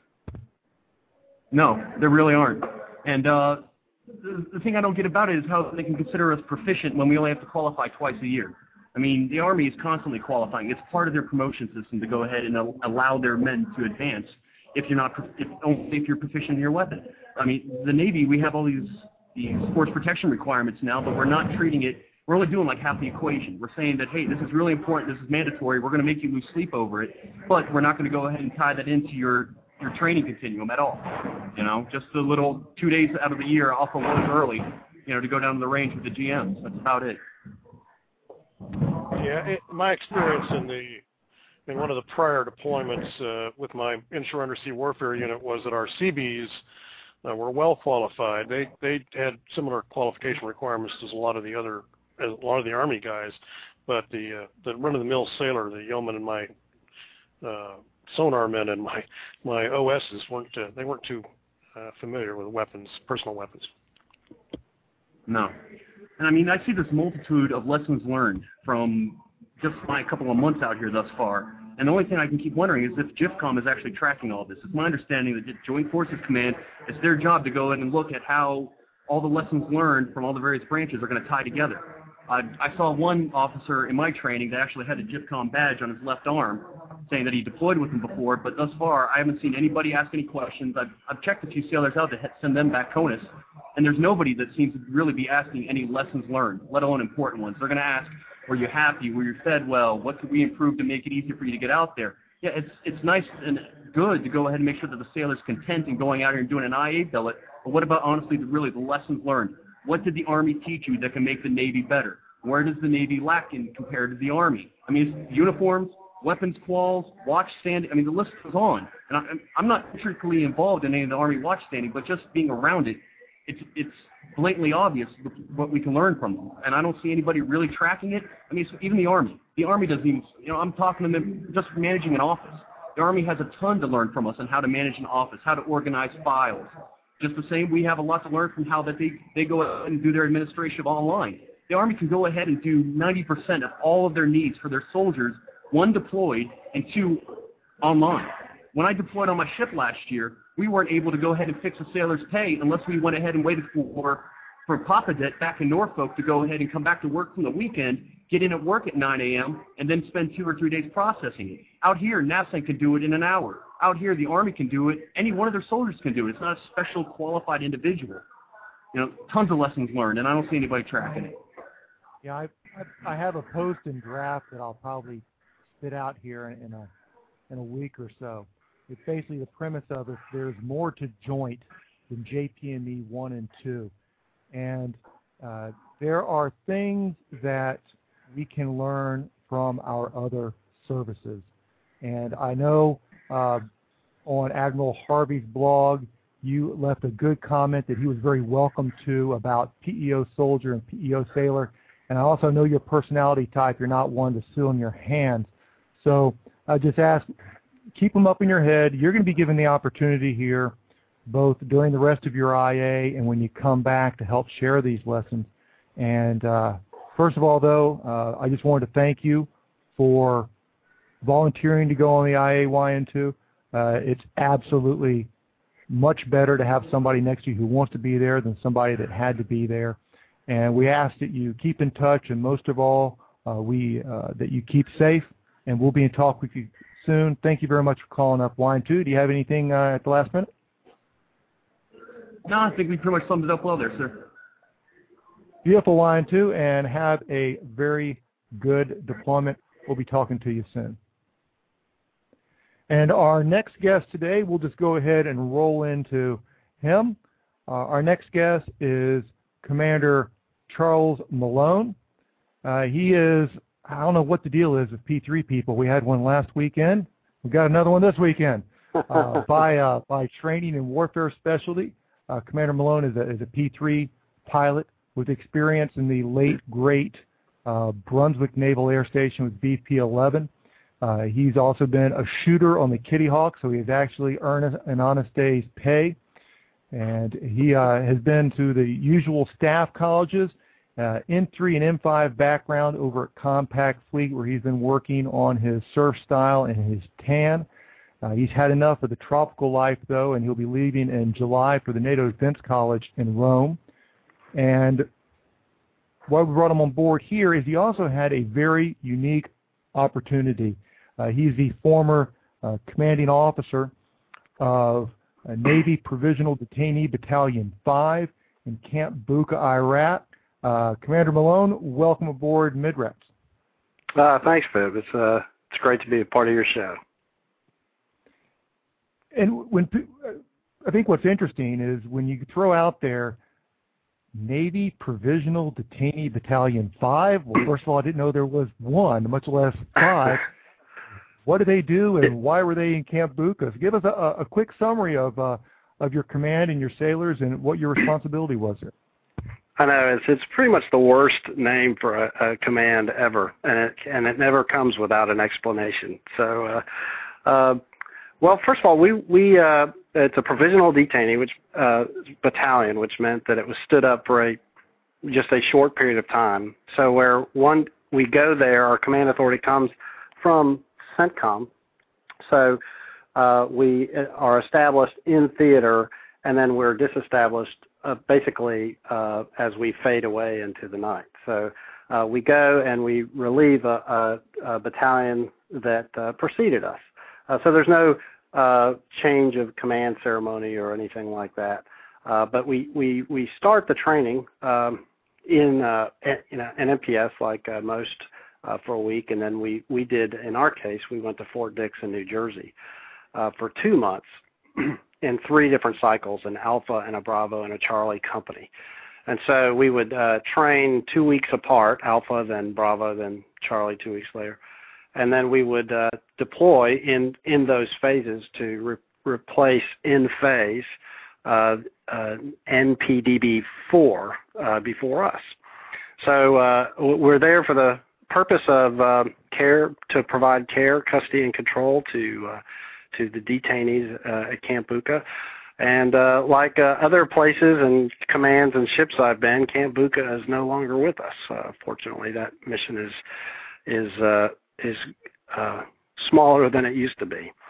No, there really aren't. And uh, the, the thing I don't get about it is how they can consider us proficient when we only have to qualify twice a year. I mean, the Army is constantly qualifying. It's part of their promotion system to go ahead and al- allow their men to advance if you're not, if, only if you're proficient in your weapon. I mean, the Navy, we have all these, these force protection requirements now, but we're not treating it, we're only doing like half the equation. We're saying that, hey, this is really important, this is mandatory, we're going to make you lose sleep over it, but we're not going to go ahead and tie that into your your training continuum at all. You know, just a little two days out of the year off of work early, you know, to go down to the range with the G Ms. That's about it. Yeah, it, my experience in the in one of the prior deployments uh, with my inshore undersea warfare unit was that our C Bs uh, were well qualified. They they had similar qualification requirements as a lot of the other as a lot of the Army guys, but the uh, the run-of-the-mill sailor, the yeoman, and my uh, sonar men and my my O Ss weren't uh, they weren't too uh, familiar with weapons, personal weapons. No, and I mean I see this multitude of lessons learned from just my couple of months out here thus far. And the only thing I can keep wondering is if JIFCOM is actually tracking all this. It's my understanding that Joint Forces Command, it's their job to go in and look at how all the lessons learned from all the various branches are going to tie together. Uh, I saw one officer in my training that actually had a JIFCOM badge on his left arm, saying that he deployed with them before, but thus far I haven't seen anybody ask any questions. I've, I've checked a few sailors out to send them back CONUS, and there's nobody that seems to really be asking any lessons learned, let alone important ones. They're going to ask, were you happy? Were you fed well? What could we improve to make it easier for you to get out there? Yeah, it's it's nice and good to go ahead and make sure that the sailor's content in going out here and doing an I A billet, but what about, honestly, the, really the lessons learned? What did the Army teach you that can make the Navy better? Where does the Navy lack in compared to the Army? I mean, it's uniforms, weapons quals, watch standing. I mean, the list goes on. And I, I'm not particularly involved in any of the Army watch standing, but just being around it, it's it's blatantly obvious what we can learn from them. And I don't see anybody really tracking it. I mean, even the Army. The Army doesn't even, you know, I'm talking to them just managing an office. The Army has a ton to learn from us on how to manage an office, how to organize files. Just the same, we have a lot to learn from how that they, they go ahead and do their administration online. The Army can go ahead and do ninety percent of all of their needs for their soldiers, one, deployed, and two, online. When I deployed on my ship last year, we weren't able to go ahead and fix a sailor's pay unless we went ahead and waited for for Papadet back in Norfolk to go ahead and come back to work from the weekend, get in at work at nine a.m., and then spend two or three days processing it. Out here, NAVCENT can do it in an hour. Out here, the Army can do it. Any one of their soldiers can do it. It's not a special qualified individual. You know, tons of lessons learned, and I don't see anybody tracking it. Yeah, I, I, I have a post and draft that I'll probably spit out here in a in a week or so. It's basically the premise of it. There's more to joint than J P M E one and two. And uh, there are things that we can learn from our other services. And I know uh, on Admiral Harvey's blog, you left a good comment that he was very welcome to about P E O soldier and P E O sailor. And I also know your personality type. You're not one to sit on your hands. So I just ask, keep them up in your head. You're going to be given the opportunity here, both during the rest of your I A and when you come back, to help share these lessons. And uh, first of all, though, uh, I just wanted to thank you for volunteering to go on the I A Y N two. Uh, it's absolutely much better to have somebody next to you who wants to be there than somebody that had to be there. And we ask that you keep in touch, and most of all, uh, we uh, that you keep safe, and we'll be in talk with you soon. Thank you very much for calling up Y N two. Do you have anything uh, at the last minute? No, I think we pretty much summed it up well there, sir. Beautiful, Y N two, and have a very good deployment. We'll be talking to you soon. And our next guest today, we'll just go ahead and roll into him. Uh, our next guest is Commander Charles Malone. Uh, he is, I don't know what the deal is with P three people. We had one last weekend. We've got another one this weekend. Uh, by uh, by training and warfare specialty, uh, Commander Malone is a, is a P three pilot with experience in the late, great uh, Brunswick Naval Air Station with B P eleven. Uh, he's also been a shooter on the Kitty Hawk, so he has actually earned an honest day's pay. And he uh, has been to the usual staff colleges, uh, M three and M five background over at Compact Fleet, where he's been working on his surf style and his tan. Uh, he's had enough of the tropical life, though, and he'll be leaving in July for the NATO Defense College in Rome. And why we brought him on board here is he also had a very unique opportunity. Uh, he's the former uh, commanding officer of uh, Navy Provisional Detainee Battalion five in Camp Bucca, Iraq. Uh, Commander Malone, welcome aboard MidRats. Uh, thanks, Viv. It's, uh, it's great to be a part of your show. And when I think what's interesting is when you throw out there Navy Provisional Detainee Battalion five, well, first of all, I didn't know there was one, much less five. What do they do, and why were they in Camp Bucca? So give us a, a quick summary of uh, of your command and your sailors and what your responsibility was there. I know it's it's pretty much the worst name for a, a command ever, and it and it never comes without an explanation. So, uh, uh, well, first of all, we we uh, it's a provisional detainee, which uh, battalion, which meant that it was stood up for a just a short period of time. So where one we go there, our command authority comes from CENTCOM. So uh, we are established in theater, and then we're disestablished uh, basically uh, as we fade away into the night. So uh, we go and we relieve a, a, a battalion that uh, preceded us. Uh, so there's no uh, change of command ceremony or anything like that. Uh, but we, we, we start the training um, in, uh, in an M P S like uh, most Uh, for a week, and then we, we did, in our case, we went to Fort Dix in New Jersey uh, for two months in three different cycles, an Alpha and a Bravo and a Charlie company. And so we would uh, train two weeks apart, Alpha, then Bravo, then Charlie two weeks later. And then we would uh, deploy in, in those phases to re- replace in phase uh, uh, N P D B four uh, before us. So uh, we're there for the purpose of uh, care, to provide care, custody, and control to uh, to the detainees uh, at Camp Bucca. And uh, like uh, other places and commands and ships I've been, Camp Bucca is no longer with us. Uh, fortunately, that mission is is uh, is uh, smaller than it used to be.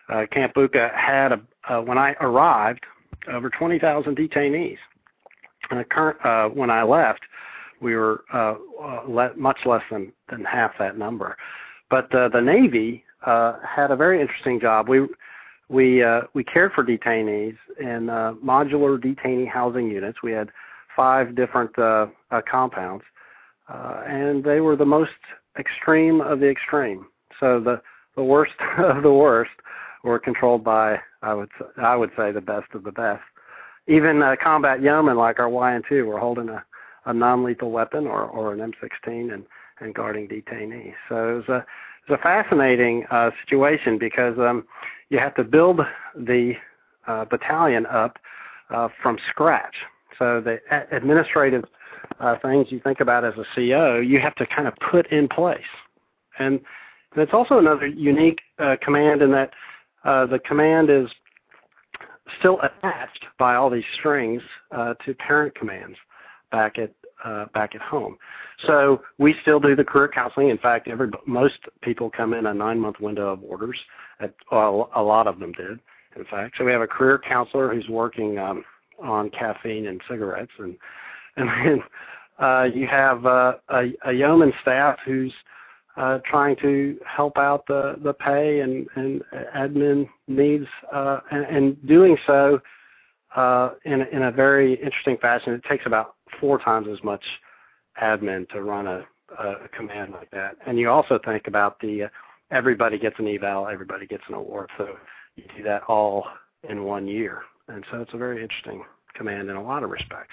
uh, Camp Bucca had, a, uh, when I arrived, over twenty thousand detainees. And the current, uh, when I left, we were uh, uh, le- much less than, than half that number. But uh, the Navy uh, had a very interesting job. We we uh, we cared for detainees in uh, modular detainee housing units. We had five different uh, uh, compounds, uh, and they were the most extreme of the extreme. So the, the worst of the worst were controlled by, I would I would say, the best of the best. Even uh, combat yeomen like our Y N two were holding a, a non-lethal weapon or, or an M sixteen and, and guarding detainees. So it was a, it was a fascinating uh, situation because um, you have to build the uh, battalion up uh, from scratch. So the a- administrative uh, things you think about as a C O, you have to kind of put in place. And, and it's also another unique uh, command in that uh, the command is still attached by all these strings uh, to parent commands back at uh, back at home. So we still do the career counseling. In fact, every most people come in a nine-month window of orders. At, well, a lot of them did, in fact. So we have a career counselor who's working um, on caffeine and cigarettes, and and then uh, you have uh, a, a yeoman staff who's uh, trying to help out the, the pay and, and admin needs, uh, and, and doing so uh, in, in a very interesting fashion. It takes about four times as much admin to run a, a command like that. And you also think about the uh, everybody gets an eval, everybody gets an award, so you do that all in one year. And so it's a very interesting command in a lot of respects.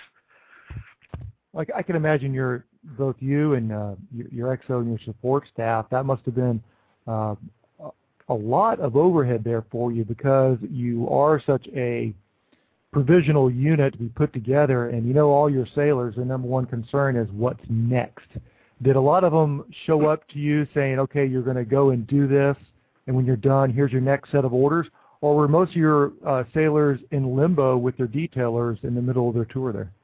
Like I can imagine your both you and uh, your, your X O and your support staff, that must have been uh, a lot of overhead there for you because you are such a provisional unit to be put together, and you know all your sailors, the number one concern is what's next. Did a lot of them show up to you saying, okay, you're going to go and do this, and when you're done, here's your next set of orders? Or were most of your uh, sailors in limbo with their detailers in the middle of their tour there?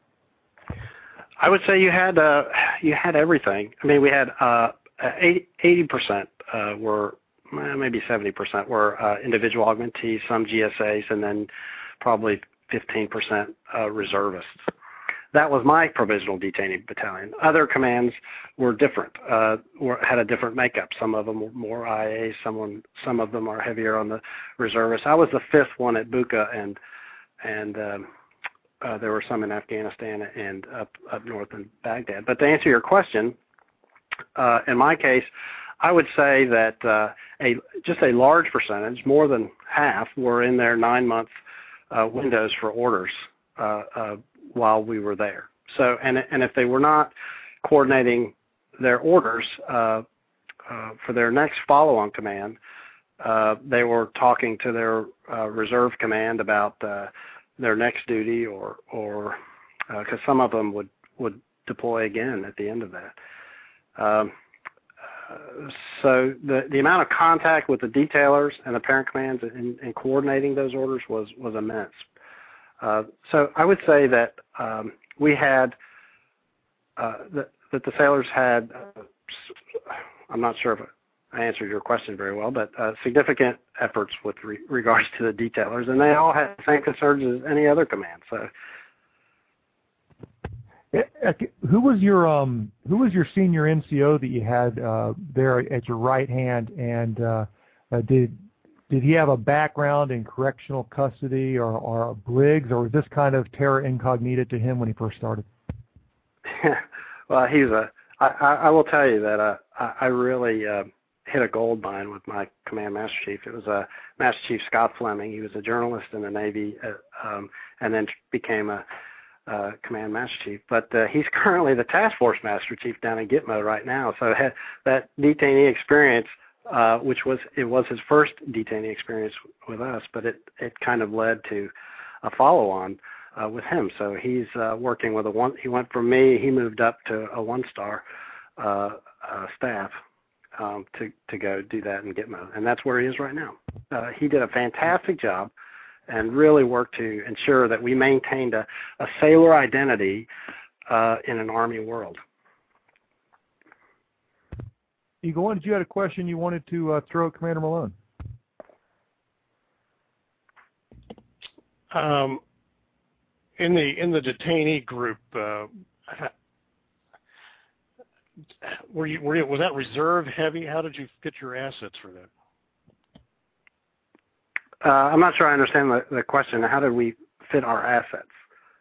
I would say you had uh, you had everything. I mean, we had uh, eighty percent uh, were, maybe seventy percent were uh, individual augmentees, some G S As, and then probably fifteen percent uh, reservists. That was my provisional detainee battalion. Other commands were different, uh, were, had a different makeup. Some of them were more I A, someone, some of them are heavier on the reservists. I was the fifth one at Bucca, and and um, uh, there were some in Afghanistan and up up north in Baghdad. But to answer your question, uh, in my case, I would say that uh, a just a large percentage, more than half, were in their nine-month uh, windows for orders uh, uh, while we were there. So, and and if they were not coordinating their orders uh, uh, for their next follow-on command, uh, they were talking to their uh, reserve command about uh, their next duty, or or because uh, some of them would would deploy again at the end of that. Um, uh, so the the amount of contact with the detailers and the parent commands in, in coordinating those orders was was immense. Uh, so I would say that um, we had, uh, that, that the sailors had, uh, I'm not sure if I answered your question very well, but uh, significant efforts with re- regards to the detailers, and they all had the same concerns as any other command. So, who was your um, who was your senior N C O that you had uh, there at your right hand, and uh, uh, did Did he have a background in correctional custody or, or Briggs, or was this kind of terra incognita to him when he first started? Well, he's a. I, I will tell you that uh, I, I really uh, hit a gold mine with my command master chief. It was uh, Master Chief Scott Fleming. He was a journalist in the Navy, uh, um, and then became a uh, command master chief. But uh, he's currently the task force master chief down in Gitmo right now. So that detainee experience. Uh, which was it was his first detainee experience with us, but it, it kind of led to a follow-on uh, with him. So he's uh, working with a one. He went from me. He moved up to a one-star uh, uh, staff um, to to go do that in Gitmo, and that's where he is right now. Uh, he did a fantastic job and really worked to ensure that we maintained a, a sailor identity uh, in an Army world. Eagle, did you have a question you wanted to uh, throw at Commander Malone? Um, in the in the detainee group, uh, were you, were you was that reserve heavy? How did you get your assets for that? Uh, I'm not sure I understand the, the question. How did we fit our assets?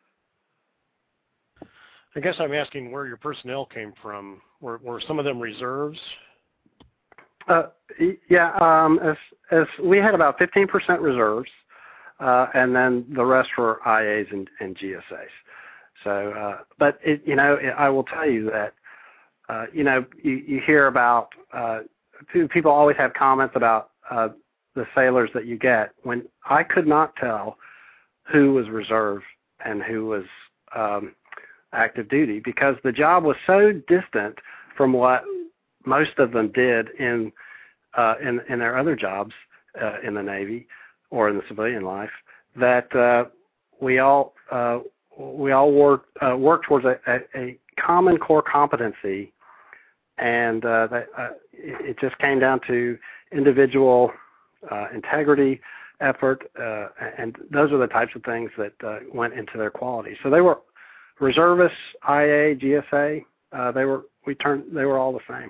I guess I'm asking where your personnel came from. Were, were some of them reserves? Uh, yeah, um, as, as we had about fifteen percent reserves, uh, and then the rest were I As and, and G S As. So, uh, but it, you know, it, I will tell you that, uh, you know, you, you hear about uh, people always have comments about uh, the sailors that you get. When I could not tell who was reserve and who was um, active duty, because the job was so distant from what most of them did in uh, in, in their other jobs uh, in the Navy or in the civilian life, that uh, we all uh, we all work uh, work towards a, a, a common core competency, and uh, that, uh, it, it just came down to individual uh, integrity, effort, uh, and those are the types of things that uh, went into their quality. So they were reservists, I A, G S A. Uh, they were we turned they were all the same.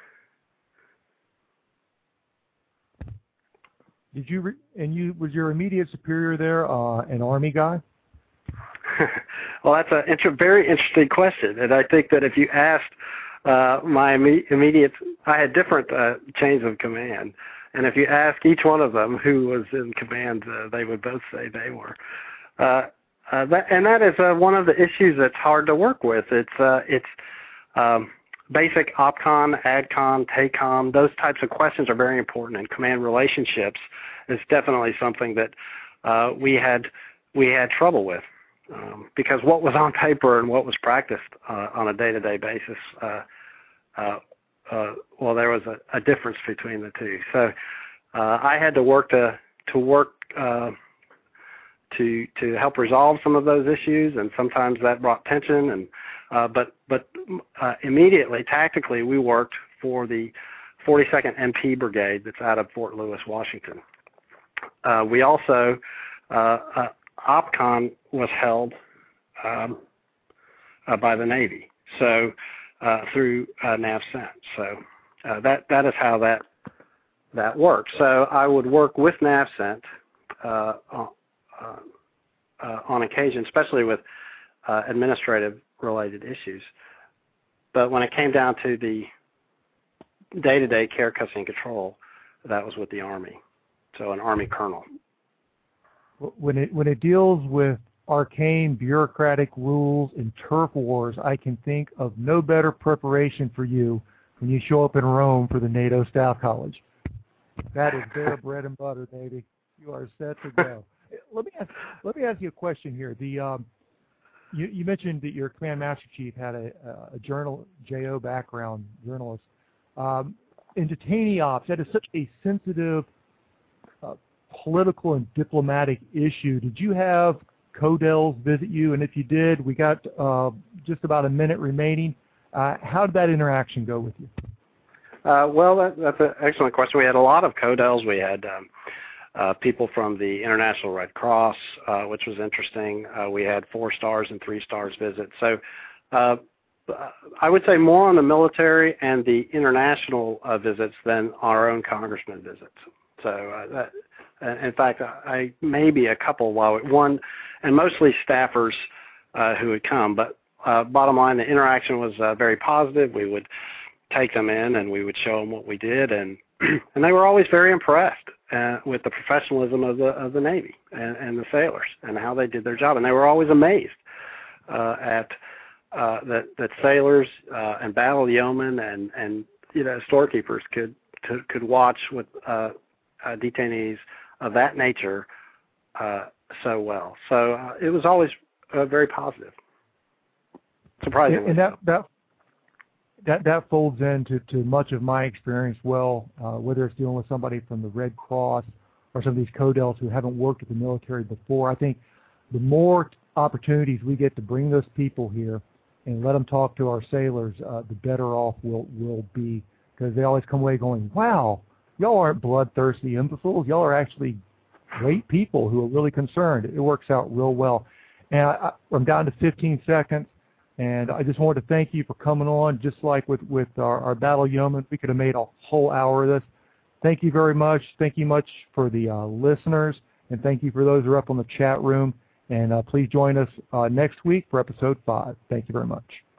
Did you re- and you was your immediate superior there uh, an Army guy? Well, that's a inter- very interesting question, and I think that if you asked uh, my imme- immediate, I had different uh, chains of command, and if you ask each one of them who was in command, uh, they would both say they were. Uh, uh, that, and that is uh, one of the issues that's hard to work with. It's uh, it's um, basic OPCON, ADCON, TACOM, those types of questions are very important, and command relationships is definitely something that uh, we had we had trouble with, um, because what was on paper and what was practiced uh, on a day-to-day basis, uh, uh, uh, well, there was a, a difference between the two. So uh, I had to work to to work uh, to to help resolve some of those issues, and sometimes that brought tension. And uh, but but uh, immediately, tactically, we worked for the forty-second M P Brigade that's out of Fort Lewis, Washington. Uh, we also uh, uh, OPCON was held um, uh, by the Navy, so uh, through uh, NAVCENT. So uh, that that is how that that works. So I would work with NAVCENT uh, uh, uh, on occasion, especially with uh, administrative-related issues. But when it came down to the day-to-day care, custody, and control, that was with the Army, so an Army colonel. When it when it deals with arcane bureaucratic rules and turf wars, I can think of no better preparation for you when you show up in Rome for the NATO Staff College. That is their bread and butter, baby. You are set to go. Let me ask, let me ask you a question here. The um, you, you mentioned that your command master chief had a, a journal J O background, journalist. Um, in detainee ops, that is such a sensitive uh, political and diplomatic issue. Did you have CODELs visit you? And if you did, we got uh, just about a minute remaining. Uh, how did that interaction go with you? Uh, well, that, that's an excellent question. We had a lot of CODELs. We had um, uh, people from the International Red Cross, uh, which was interesting. Uh, we had four stars and three stars visits. So uh, I would say more on the military and the international uh, visits than our own congressman visits. So uh, that, in fact, I maybe a couple while one, and mostly staffers uh, who would come. But uh, bottom line, the interaction was uh, very positive. We would take them in and we would show them what we did, and and they were always very impressed uh, with the professionalism of the of the Navy and, and the sailors and how they did their job, and they were always amazed uh, at uh, that that sailors uh, and battle yeomen and and you know storekeepers could to, could watch with uh, uh, detainees of that nature uh, so well. So uh, it was always uh, very positive. Surprisingly, and that that. That that folds into to much of my experience well, uh, whether it's dealing with somebody from the Red Cross or some of these CODELs who haven't worked with the military before. I think the more opportunities we get to bring those people here and let them talk to our sailors, uh, the better off we'll, we'll be, because they always come away going, wow, y'all aren't bloodthirsty imbeciles. Y'all are actually great people who are really concerned. It works out real well. And I, I'm down to fifteen seconds, and I just wanted to thank you for coming on. Just like with, with our, our Battle Yeoman, we could have made a whole hour of this. Thank you very much. Thank you much for the uh, listeners, and thank you for those who are up on the chat room. And uh, please join us uh, next week for episode five. Thank you very much.